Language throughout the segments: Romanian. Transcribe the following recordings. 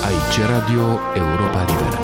Aici Radio Europa Liberă.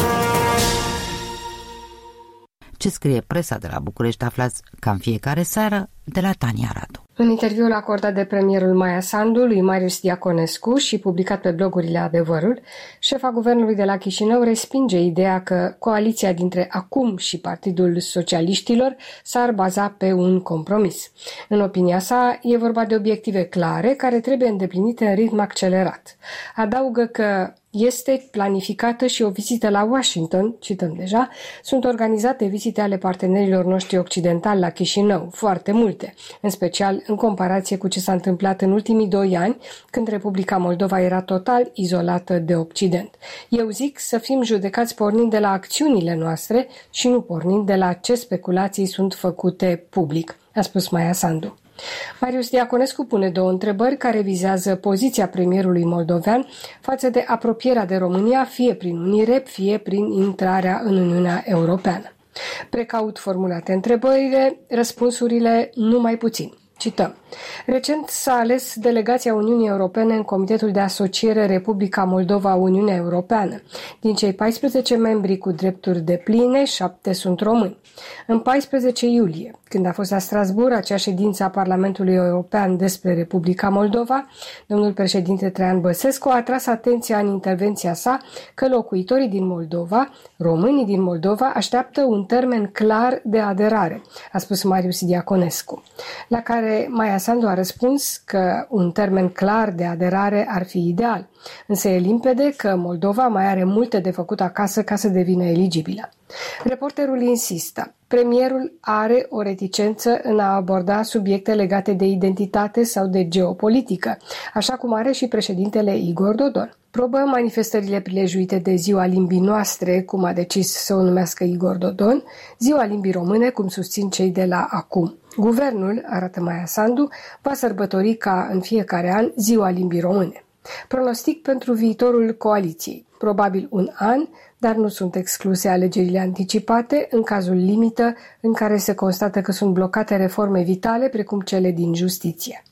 Ce scrie presa de la București aflați ca în fiecare seară de la Tania Radu. În interviul acordat de premierul Maia Sandu lui Marius Diaconescu și publicat pe blogurile Adevărul, șefa guvernului de la Chișinău respinge ideea că coaliția dintre ACUM și Partidul Socialiștilor s-ar baza pe un compromis. În opinia sa, e vorba de obiective clare care trebuie îndeplinite în ritm accelerat. Adaugă că este planificată și o vizită la Washington, cităm deja, sunt organizate vizite ale partenerilor noștri occidentali la Chișinău, foarte multe, în special în comparație cu ce s-a întâmplat în ultimii 2 ani, când Republica Moldova era total izolată de Occident. Eu zic să fim judecați pornind de la acțiunile noastre și nu pornind de la ce speculații sunt făcute public, a spus Maia Sandu. Marius Diaconescu pune 2 întrebări care vizează poziția premierului moldovean față de apropierea de România, fie prin unire, fie prin intrarea în Uniunea Europeană. Precaut formulate întrebările, răspunsurile numai puțin. Cităm. Recent s-a ales delegația Uniunii Europene în Comitetul de Asociere Republica Moldova-Uniunea Europeană. Din cei 14 membri cu drepturi depline, 7 sunt români. În 14 iulie, când a fost la Strasbourg acea ședință a Parlamentului European despre Republica Moldova, domnul președinte Traian Băsescu a atras atenția în intervenția sa că locuitorii din Moldova, românii din Moldova, așteaptă un termen clar de aderare, a spus Marius Diaconescu, la care Maia Sandu a răspuns că un termen clar de aderare ar fi ideal, însă e limpede că Moldova mai are multe de făcut acasă ca să devină eligibilă. Reporterul insistă. Premierul are o reticență în a aborda subiecte legate de identitate sau de geopolitică, așa cum are și președintele Igor Dodon. Probă manifestările prilejuite de Ziua Limbii Noastre, cum a decis să o numească Igor Dodon, Ziua Limbii Române, cum susțin cei de la ACUM. Guvernul, arată Maia Sandu, va sărbători ca în fiecare an Ziua Limbii Române. Pronostic pentru viitorul coaliției. Probabil un an, dar nu sunt excluse alegerile anticipate în cazul limită în care se constată că sunt blocate reforme vitale precum cele din justiție.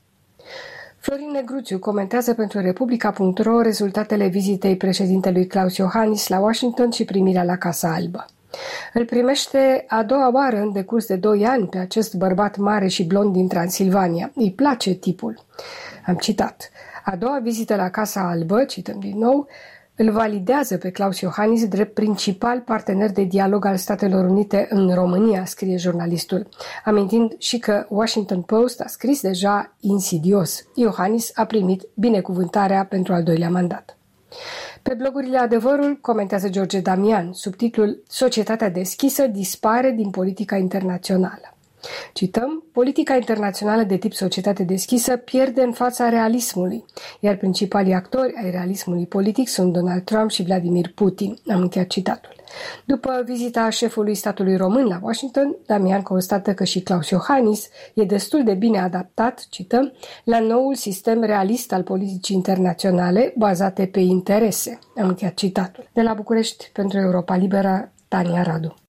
Florin Negruțiu comentează pentru Republica.ro rezultatele vizitei președintelui Klaus Iohannis la Washington și primirea la Casa Albă. Îl primește a 2-a oară în decurs de 2 ani pe acest bărbat mare și blond din Transilvania. Îi place tipul. Am citat. A 2-a vizită la Casa Albă, cităm din nou, îl validează pe Klaus Iohannis drept principal partener de dialog al Statelor Unite în România, scrie jurnalistul, amintind și că Washington Post a scris deja insidios. Iohannis a primit binecuvântarea pentru al 2-lea mandat. Pe blogurile Adevărul comentează George Damian, subtitlul Societatea deschisă dispare din politica internațională. Cităm, politica internațională de tip societate deschisă pierde în fața realismului, iar principalii actori ai realismului politic sunt Donald Trump și Vladimir Putin. Am încheiat citatul. După vizita șefului statului român la Washington, Damian constată că și Klaus Iohannis e destul de bine adaptat, cităm, la noul sistem realist al politicii internaționale bazate pe interese. Am încheiat citatul. De la București pentru Europa Liberă, Tania Radu.